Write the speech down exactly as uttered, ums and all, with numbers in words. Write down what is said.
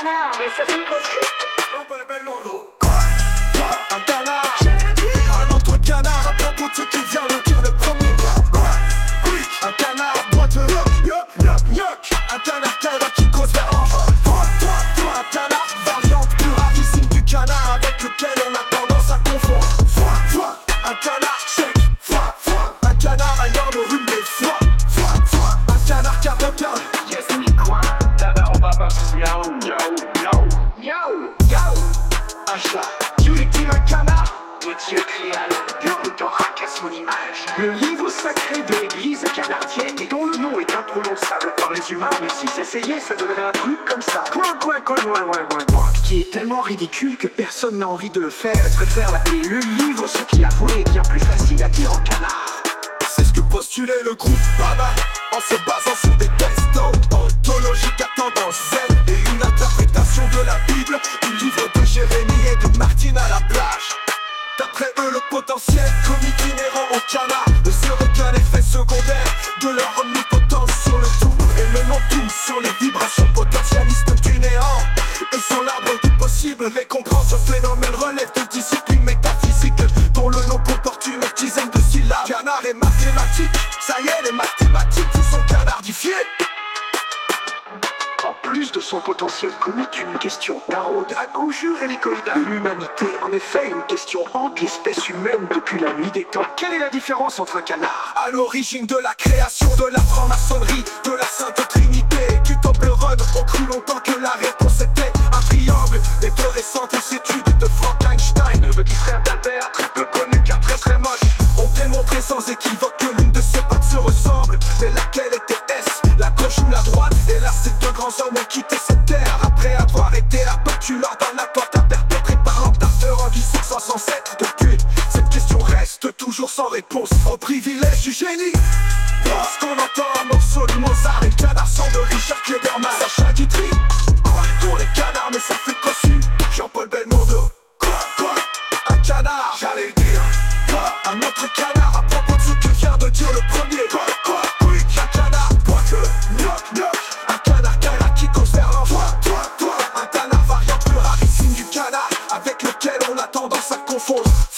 canard, mais ça fait proscrit. Un canard, un autre canard à propos de ce qui vient de dire le premier. Un canard boiteux, un canard canard qui cause vers l'enfant. Un canard variante plus rarissime du canard avec lequel on a tendance à confondre. Un canard sec, un canard énorme rhume fois. Un canard capoteur. Yes, mi quoi? Là-bas, on va pas. Yo, yo, yo, yo, yo. Un chat, tu écris un canard. Monsieur Créal, Bureau t'en racasse mon image. Le livre sacré de l'église canardienne et dont le nom est imprononçable par les humains, mais si s'essayait, ça donnerait un truc comme ça. Point, point, point, point, point, point, point. Qui est tellement ridicule que personne n'a envie de le faire. Je préfère l'appeler le livre, ce qui a volé est bien plus facile à dire en canard. C'est ce que postulait le groupe Baba en se basant sur des textes ontologiques à tendance zen et une interprétation de la Bible, du livre de Jérémie et de Martine à la plage. D'après eux, le potentiel comique inhérent au canard ne serait qu'un effet secondaire de leur omnipotence sur le tout et menant tout sur les vibrations potentialistes du néant. Et sur l'arbre du possible, mais comprendre ce phénomène relève de discipline métaphysique dont le nom comporte une dizaine de syllabes. Canard et mathématiques, ça y est, les mathématiques vous sont canardifiées. En plus de son potentiel comique, une question taraude à coup sûr et l'école de l'humanité. En effet, une question hante l'espèce humaine depuis la nuit des temps. Quelle est la différence entre un canard? À l'origine de la création de la franc-maçonnerie, de la Sainte Trinité, du Temple Run, on crut longtemps que la réponse était un triangle. Les deux récentes études de Frankenstein, le petit frère d'Albert, très peu connu car très très moche, ont démontré sans équivoque que l'une de ses pattes se ressemble. Mais laquelle était-ce, la gauche ou la droite? Et là ces deux grands hommes ont quitté cette terre après avoir été abattus lors d'un attentat perpétré par l'empereur en mille six cent sept. Depuis, cette question reste toujours sans réponse, au privilège du génie. Parce qu'on entend un morceau de Mozart, les canards sont de Richard Klederman, Sacha Guitry. Pour les canards, mais ça fait cossu. Jean-Paul Belmondo. Quoi, quoi? Un canard, j'allais le dire. Quoi? Un autre canard à propos de ce que vient de dire le premier. Quoi, quoi? Oui, un canard boiteux. Knock, knock. Un canard canard qui cause vers l'enfant. Toi, toi, un canard variante plus rarissime du canard avec lequel on a tendance à confondre.